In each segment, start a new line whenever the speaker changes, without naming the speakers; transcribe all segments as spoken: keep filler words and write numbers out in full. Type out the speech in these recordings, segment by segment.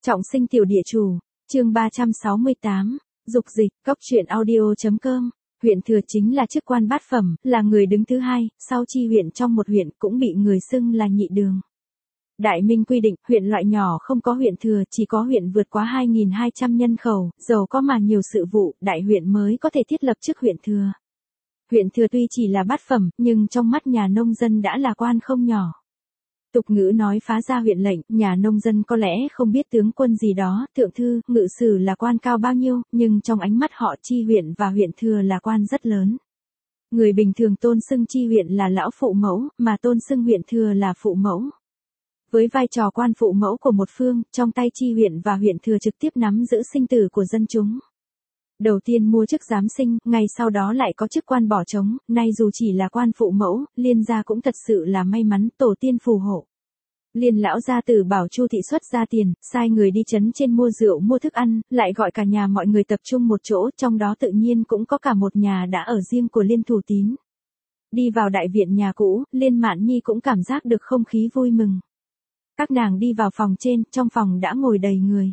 Trọng sinh tiểu địa chủ, chương ba trăm sáu mươi tám, dục dịch, cốc truyện audio.com, huyện thừa chính là chức quan bát phẩm, là người đứng thứ hai, sau chi huyện trong một huyện cũng bị người xưng là nhị đường. Đại Minh quy định, huyện loại nhỏ không có huyện thừa, chỉ có huyện vượt quá hai nghìn hai trăm nhân khẩu, giàu có mà nhiều sự vụ, đại huyện mới có thể thiết lập chức huyện thừa. Huyện thừa tuy chỉ là bát phẩm, nhưng trong mắt nhà nông dân đã là quan không nhỏ. Tục ngữ nói phá ra huyện lệnh, nhà nông dân có lẽ không biết tướng quân gì đó, thượng thư, ngự sử là quan cao bao nhiêu, nhưng trong ánh mắt họ chi huyện và huyện thừa là quan rất lớn. Người bình thường tôn xưng chi huyện là lão phụ mẫu, mà tôn xưng huyện thừa là phụ mẫu. Với vai trò quan phụ mẫu của một phương, trong tay chi huyện và huyện thừa trực tiếp nắm giữ sinh tử của dân chúng. Đầu tiên mua chức giám sinh, ngay sau đó lại có chức quan bỏ trống, nay dù chỉ là quan phụ mẫu, Liên gia cũng thật sự là may mắn, tổ tiên phù hộ. Liên lão gia tử bảo Chu thị xuất ra tiền, sai người đi trấn trên mua rượu mua thức ăn, lại gọi cả nhà mọi người tập trung một chỗ, trong đó tự nhiên cũng có cả một nhà đã ở riêng của Liên Thủ Tín. Đi vào đại viện nhà cũ, Liên Mạn Nhi cũng cảm giác được không khí vui mừng. Các nàng đi vào phòng trên, trong phòng đã ngồi đầy người.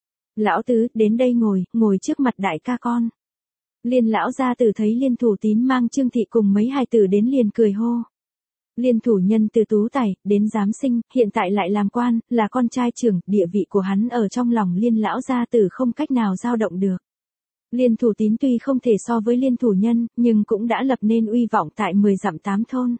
Lão tứ, đến đây ngồi, ngồi trước mặt đại ca con. Liên lão gia tử thấy Liên Thủ Tín mang Trương thị cùng mấy hài tử đến liền cười hô. Liên thủ nhân từ tú tài, đến giám sinh, hiện tại lại làm quan, là con trai trưởng, địa vị của hắn ở trong lòng Liên lão gia tử không cách nào dao động được. Liên Thủ Tín tuy không thể so với Liên thủ nhân, nhưng cũng đã lập nên uy vọng tại mười dặm tám thôn.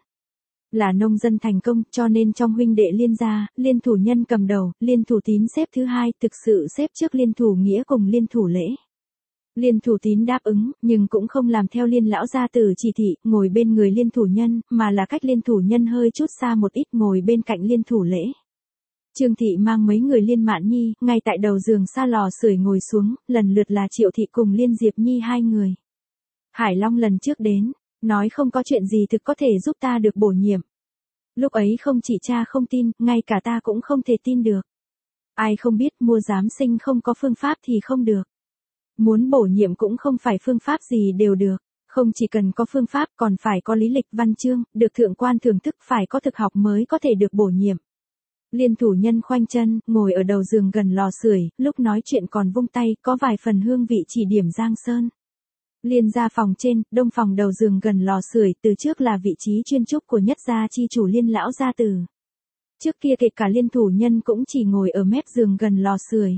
Là nông dân thành công, cho nên trong huynh đệ Liên gia, Liên thủ nhân cầm đầu, Liên Thủ Tín xếp thứ hai, thực sự xếp trước Liên thủ nghĩa cùng Liên thủ lễ. Liên Thủ Tín đáp ứng, nhưng cũng không làm theo Liên lão gia tử chỉ thị, ngồi bên người Liên thủ nhân, mà là cách Liên thủ nhân hơi chút xa một ít, ngồi bên cạnh Liên thủ lễ. Trương thị mang mấy người Liên Mạn Nhi, ngay tại đầu giường sa lò sưởi ngồi xuống, lần lượt là Triệu thị cùng Liên Diệp Nhi hai người. Hải Long lần trước đến, nói không có chuyện gì thực có thể giúp ta được bổ nhiệm. Lúc ấy không chỉ cha không tin, ngay cả ta cũng không thể tin được. Ai không biết mua giám sinh không có phương pháp thì không được. Muốn bổ nhiệm cũng không phải phương pháp gì đều được, không chỉ cần có phương pháp còn phải có lý lịch văn chương, được thượng quan thưởng thức, phải có thực học mới có thể được bổ nhiệm. Liên thủ nhân khoanh chân, ngồi ở đầu giường gần lò sưởi, lúc nói chuyện còn vung tay, có vài phần hương vị chỉ điểm Giang Sơn. Liên gia phòng trên, đông phòng đầu giường gần lò sưởi, từ trước là vị trí chuyên trúc của nhất gia chi chủ Liên lão gia tử. Trước kia kể cả Liên thủ nhân cũng chỉ ngồi ở mép giường gần lò sưởi.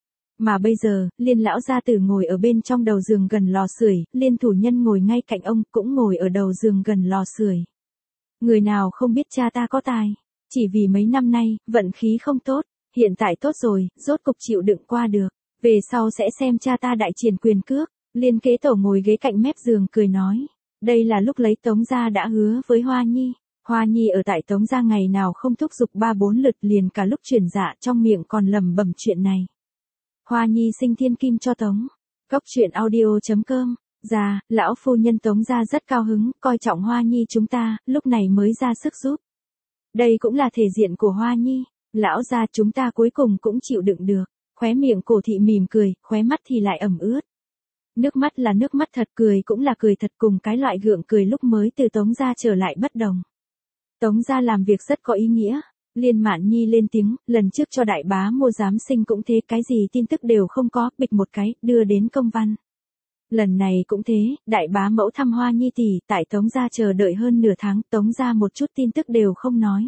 Mà bây giờ, Liên lão gia tử ngồi ở bên trong đầu giường gần lò sưởi, Liên thủ nhân ngồi ngay cạnh ông, cũng ngồi ở đầu giường gần lò sưởi. Người nào không biết cha ta có tài, chỉ vì mấy năm nay, vận khí không tốt, hiện tại tốt rồi, rốt cục chịu đựng qua được, về sau sẽ xem cha ta đại triển quyền cước. Liên kế tổ ngồi ghế cạnh mép giường cười nói, đây là lúc lấy Tống gia đã hứa với Hoa Nhi. Hoa Nhi ở tại Tống gia ngày nào không thúc giục ba bốn lượt, liền cả lúc chuyển dạ trong miệng còn lẩm bẩm chuyện này. Hoa Nhi sinh thiên kim cho Tống. Cốc truyện audio.com. Già, lão phu nhân Tống gia rất cao hứng, coi trọng Hoa Nhi chúng ta, lúc này mới ra sức giúp. Đây cũng là thể diện của Hoa Nhi. Lão gia chúng ta cuối cùng cũng chịu đựng được. Khóe miệng Cổ thị mỉm cười, khóe mắt thì lại ẩm ướt. Nước mắt là nước mắt thật, cười cũng là cười thật, cùng cái loại gượng cười lúc mới từ Tống gia trở lại bất đồng. Tống gia làm việc rất có ý nghĩa. Liên Mạn Nhi lên tiếng, lần trước cho đại bá mua giám sinh cũng thế, cái gì tin tức đều không có, bịch một cái, đưa đến công văn. Lần này cũng thế, đại bá mẫu thăm Hoa Nhi tỷ, tại Tống gia chờ đợi hơn nửa tháng, Tống gia một chút tin tức đều không nói.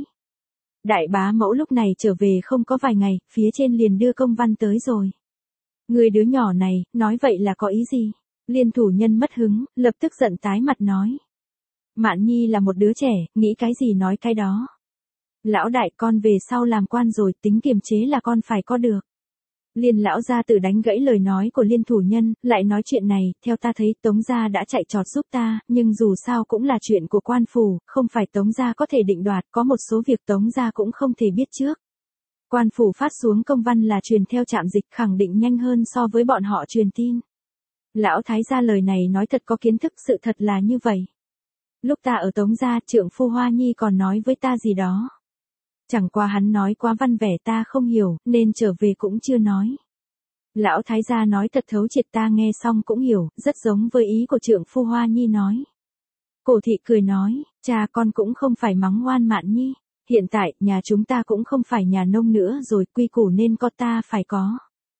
Đại bá mẫu lúc này trở về không có vài ngày, phía trên liền đưa công văn tới rồi. Người đứa nhỏ này, nói vậy là có ý gì? Liên thủ nhân mất hứng, lập tức giận tái mặt nói. Mạn Nhi là một đứa trẻ, nghĩ cái gì nói cái đó. Lão đại, con về sau làm quan rồi, tính kiềm chế là con phải có được. Liên lão gia tử đánh gãy lời nói của Liên thủ nhân, lại nói chuyện này, theo ta thấy Tống gia đã chạy trọt giúp ta, nhưng dù sao cũng là chuyện của quan phủ, không phải Tống gia có thể định đoạt, có một số việc Tống gia cũng không thể biết trước. Quan phủ phát xuống công văn là truyền theo trạm dịch, khẳng định nhanh hơn so với bọn họ truyền tin. Lão thái gia lời này nói thật có kiến thức, sự thật là như vậy. Lúc ta ở Tống gia, trượng phu Hoa Nhi còn nói với ta gì đó. Chẳng qua hắn nói quá văn vẻ ta không hiểu, nên trở về cũng chưa nói. Lão thái gia nói thật thấu triệt, ta nghe xong cũng hiểu, rất giống với ý của trượng phu Hoa Nhi nói. Cổ thị cười nói, cha con cũng không phải mắng oan Mạn Nhi. Hiện tại, nhà chúng ta cũng không phải nhà nông nữa rồi, quy củ nên có ta phải có.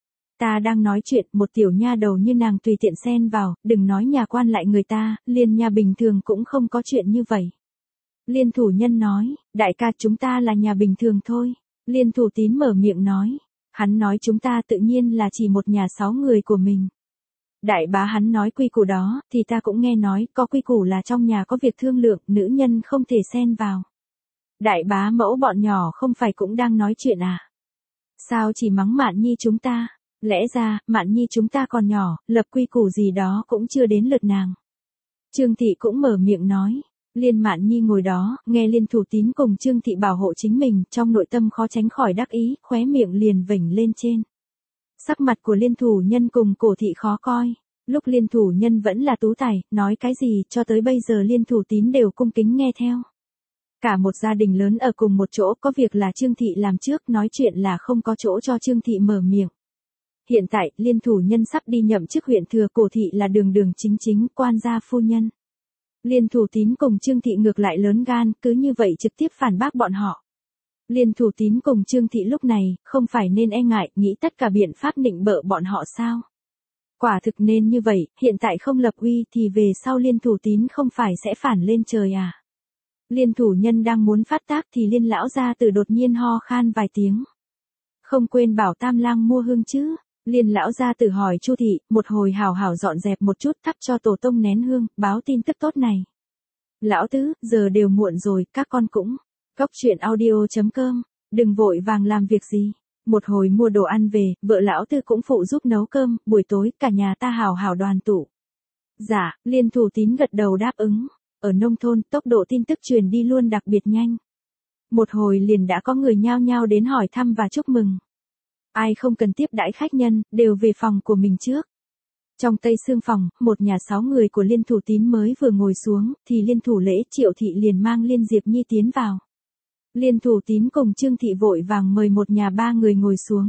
Ta đang nói chuyện, một tiểu nha đầu như nàng tùy tiện xen vào, đừng nói nhà quan lại người ta, liền nhà bình thường cũng không có chuyện như vậy. Liên thủ nhân nói, đại ca chúng ta là nhà bình thường thôi. Liên thủ tín mở miệng nói, hắn nói chúng ta tự nhiên là chỉ một nhà sáu người của mình. Đại bá hắn nói quy củ đó, thì ta cũng nghe nói, có quy củ là trong nhà có việc thương lượng, nữ nhân không thể xen vào. Đại bá mẫu bọn nhỏ không phải cũng đang nói chuyện à? Sao chỉ mắng Mạn Nhi chúng ta? Lẽ ra, Mạn Nhi chúng ta còn nhỏ, lập quy củ gì đó cũng chưa đến lượt nàng. Trương Thị cũng mở miệng nói. Liên Mạn Nhi ngồi đó, nghe Liên thủ tín cùng Trương Thị bảo hộ chính mình, trong nội tâm khó tránh khỏi đắc ý, khóe miệng liền vểnh lên trên. Sắc mặt của Liên thủ nhân cùng Cổ Thị khó coi. Lúc Liên thủ nhân vẫn là tú tài, nói cái gì cho tới bây giờ Liên thủ tín đều cung kính nghe theo. Cả một gia đình lớn ở cùng một chỗ, có việc là Trương Thị làm trước, nói chuyện là không có chỗ cho Trương Thị mở miệng. Hiện tại, Liên thủ nhân sắp đi nhậm chức huyện thừa, Cổ Thị là đường đường chính chính quan gia phu nhân. Liên thủ tín cùng Trương Thị ngược lại lớn gan, cứ như vậy trực tiếp phản bác bọn họ. Liên thủ tín cùng Trương Thị lúc này, không phải nên e ngại, nghĩ tất cả biện pháp nịnh bợ bọn họ sao? Quả thực nên như vậy, hiện tại không lập uy thì về sau Liên thủ tín không phải sẽ phản lên trời à? Liên thủ nhân đang muốn phát tác thì Liên lão gia tử đột nhiên ho khan vài tiếng. Không quên bảo Tam Lang mua hương chứ? Liên lão gia tử hỏi Chu Thị, một hồi hào hào dọn dẹp một chút, thắp cho tổ tông nén hương, báo tin tức tốt này. Lão tứ, giờ đều muộn rồi, các con cũng. Cốc truyện audio chấm com, đừng vội vàng làm việc gì. Một hồi mua đồ ăn về, vợ lão tư cũng phụ giúp nấu cơm, buổi tối cả nhà ta hào hào đoàn tụ. Dạ, Liên thủ tín gật đầu đáp ứng. Ở nông thôn, tốc độ tin tức truyền đi luôn đặc biệt nhanh. Một hồi liền đã có người nhao nhao đến hỏi thăm và chúc mừng. Ai không cần tiếp đãi khách nhân, đều về phòng của mình trước. Trong tây xương phòng, một nhà sáu người của Liên thủ tín mới vừa ngồi xuống, thì Liên thủ lễ Triệu Thị liền mang Liên Diệp Nhi tiến vào. Liên thủ tín cùng Trương Thị vội vàng mời một nhà ba người ngồi xuống.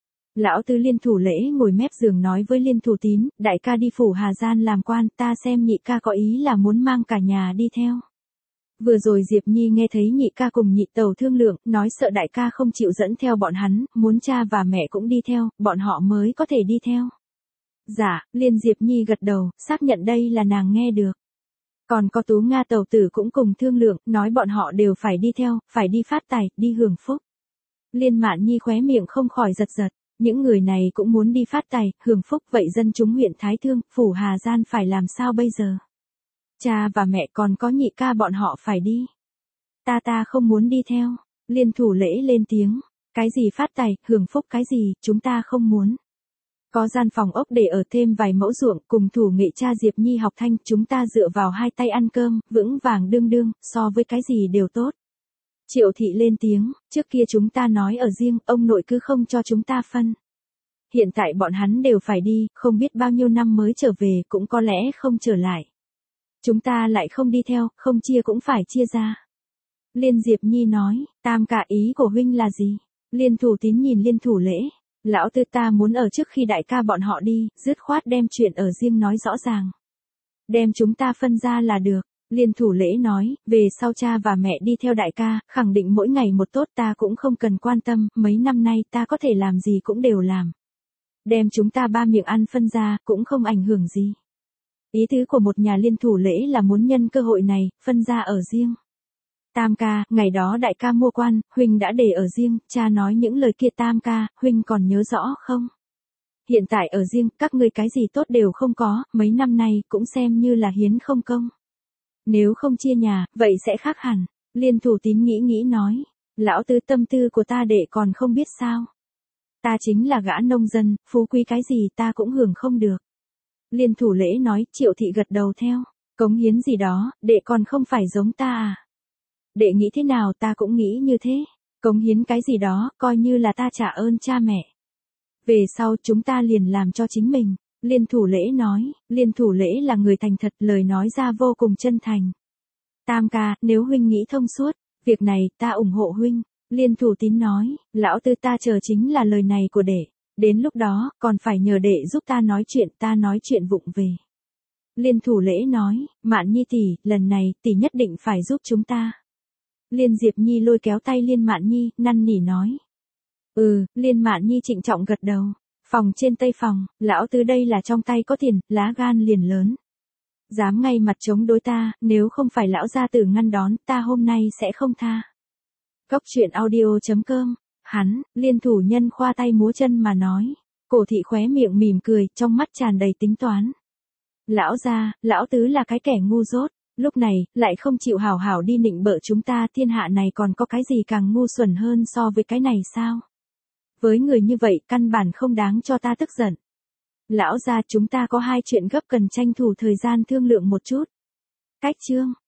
Lão tứ Liên thủ lễ ngồi mép giường nói với Liên thủ tín, đại ca đi phủ Hà Gian làm quan, ta xem nhị ca có ý là muốn mang cả nhà đi theo. Vừa rồi Diệp Nhi nghe thấy nhị ca cùng nhị tẩu thương lượng, nói sợ đại ca không chịu dẫn theo bọn hắn, muốn cha và mẹ cũng đi theo, bọn họ mới có thể đi theo. Dạ, Liên Diệp Nhi gật đầu, xác nhận đây là nàng nghe được. Còn có Tú Nga tẩu tử cũng cùng thương lượng, nói bọn họ đều phải đi theo, phải đi phát tài, đi hưởng phúc. Liên Mạn Nhi khóe miệng không khỏi giật giật, những người này cũng muốn đi phát tài, hưởng phúc, vậy dân chúng huyện Thái Thương, phủ Hà Gian phải làm sao bây giờ? Cha và mẹ còn có nhị ca bọn họ phải đi. Ta ta không muốn đi theo. Liên thủ lễ lên tiếng. Cái gì phát tài, hưởng phúc cái gì, chúng ta không muốn. Có gian phòng ốc để ở thêm vài mẫu ruộng, cùng thủ nghệ cha Diệp Nhi học thanh, chúng ta dựa vào hai tay ăn cơm, vững vàng đương đương, so với cái gì đều tốt. Triệu Thị lên tiếng, trước kia chúng ta nói ở riêng, ông nội cứ không cho chúng ta phân. Hiện tại bọn hắn đều phải đi, không biết bao nhiêu năm mới trở về, cũng có lẽ không trở lại. Chúng ta lại không đi theo, không chia cũng phải chia ra. Liên Diệp Nhi nói, tam cả ý của huynh là gì? Liên thủ tín nhìn Liên thủ lễ. Lão tư ta muốn ở trước khi đại ca bọn họ đi, dứt khoát đem chuyện ở riêng nói rõ ràng. Đem chúng ta phân ra là được. Liên thủ lễ nói, về sau cha và mẹ đi theo đại ca, khẳng định mỗi ngày một tốt ta cũng không cần quan tâm, mấy năm nay ta có thể làm gì cũng đều làm. Đem chúng ta ba miệng ăn phân ra, cũng không ảnh hưởng gì. Ý tứ của một nhà Liên thủ lễ là muốn nhân cơ hội này, phân ra ở riêng. Tam ca, ngày đó đại ca mua quan, huynh đã để ở riêng, cha nói những lời kia tam ca, huynh còn nhớ rõ không? Hiện tại ở riêng, các ngươi cái gì tốt đều không có, mấy năm nay cũng xem như là hiến không công. Nếu không chia nhà, vậy sẽ khác hẳn. Liên thủ tín nghĩ nghĩ nói, lão tứ tâm tư của ta đệ còn không biết sao. Ta chính là gã nông dân, phú quý cái gì ta cũng hưởng không được. Liên thủ lễ nói, Triệu Thị gật đầu theo, cống hiến gì đó, đệ còn không phải giống ta à. Đệ nghĩ thế nào ta cũng nghĩ như thế, cống hiến cái gì đó, coi như là ta trả ơn cha mẹ. Về sau chúng ta liền làm cho chính mình. Liên thủ lễ nói, Liên thủ lễ là người thành thật, lời nói ra vô cùng chân thành. Tam ca, nếu huynh nghĩ thông suốt, việc này ta ủng hộ huynh. Liên thủ tín nói, lão tư ta chờ chính là lời này của đệ. Đến lúc đó, còn phải nhờ đệ giúp ta nói chuyện, ta nói chuyện vụng về. Liên thủ lễ nói, Mạn Nhi tỷ, lần này tỷ nhất định phải giúp chúng ta. Liên Diệp Nhi lôi kéo tay Liên Mạn Nhi, năn nỉ nói. Ừ, Liên Mạn Nhi trịnh trọng gật đầu. Phòng trên tây phòng, lão tứ đây là trong tay có tiền, lá gan liền lớn. Dám ngay mặt chống đối ta, nếu không phải lão gia tử ngăn đón, ta hôm nay sẽ không tha. Cốc truyện audio.com, hắn, Liên thủ nhân khoa tay múa chân mà nói. Cổ thị khóe miệng mỉm cười, trong mắt tràn đầy tính toán. Lão gia, lão tứ là cái kẻ ngu dốt, lúc này, lại không chịu hảo hảo đi nịnh bợ chúng ta, thiên hạ này còn có cái gì càng ngu xuẩn hơn so với cái này sao? Với người như vậy, căn bản không đáng cho ta tức giận. Lão gia, chúng ta có hai chuyện gấp cần tranh thủ thời gian thương lượng một chút. Cách chương